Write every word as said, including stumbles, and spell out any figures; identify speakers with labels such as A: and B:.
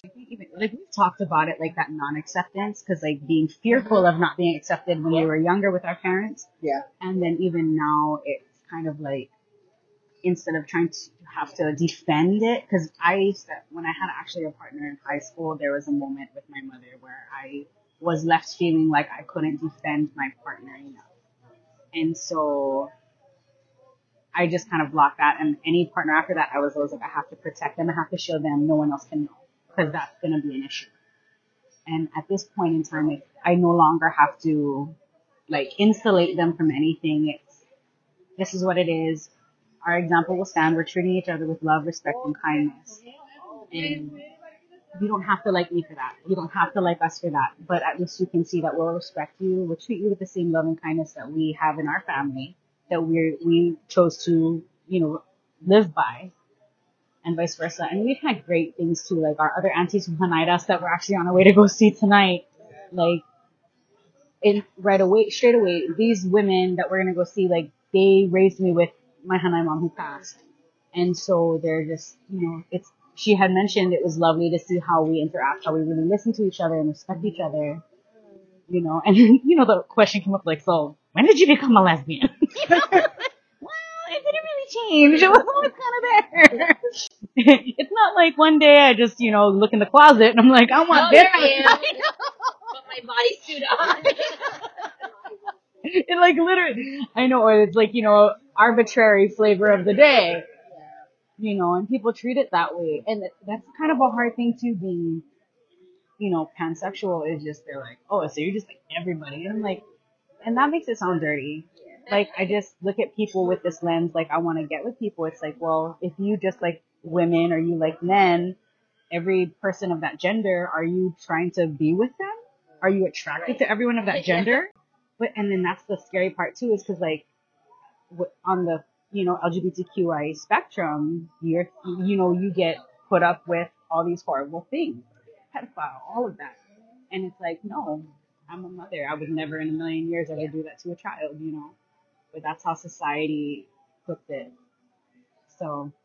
A: I think even like we've talked about it, like that non-acceptance, because like being fearful of not being accepted when we were younger with our parents,
B: Yeah.
A: and then even now it's kind of like instead of trying to have to defend it, because I used to, when I had actually a partner in high school, there was a moment with my mother where I was left feeling like I couldn't defend my partner enough, and so I just kind of blocked that. And any partner after that, I was always like, I have to protect them, I have to show them no one else can know, because that's gonna be an issue. And at this point in time, like, I no longer have to like insulate them from anything. It's this is what it is. Our example will stand. We're treating each other with love, respect, and kindness. And you don't have to like me for that. You don't have to like us for that. But at least you can see that we'll respect you. We'll treat you with the same love and kindness that we have in our family, that we we chose to, you know, live by, and vice versa. And we've had great things too, like our other aunties from Hanaidas that we're actually on our way to go see tonight. Like, it right away, straight away, these women that we're gonna go see, like, they raised me with my Hanai mom who passed, and so they're just, you know, it's. She had mentioned it was lovely to see how we interact, how we really listen to each other and respect each other, you know. And you know, the question came up like, so when did you become a lesbian? You know? Well, it didn't really change. It was always kind of there. It's not like one day I just, you know, look in the closet and I'm like, I want
C: Oh,
A: this.
C: damn. Put my bodysuit on.
A: It like literally, I know, or it's like, you know, arbitrary flavor of the day, you know, and people treat it that way. And that's kind of a hard thing to be, you know, pansexual is just, they're like, oh, so you're just like everybody. And I'm like, and that makes it sound dirty. Like, I just look at people with this lens, like, I want to get with people. It's like, well, if you just like women or you like men, every person of that gender, are you trying to be with them? Are you attracted to everyone of that gender? But, and then that's the scary part too, is because like on the, you know, L G B T Q I spectrum, you're, you know, you get put up with all these horrible things, pedophile, all of that. And it's like, no, I'm a mother. I would never in a million years ever do that to a child, you know. But that's how society puts it. So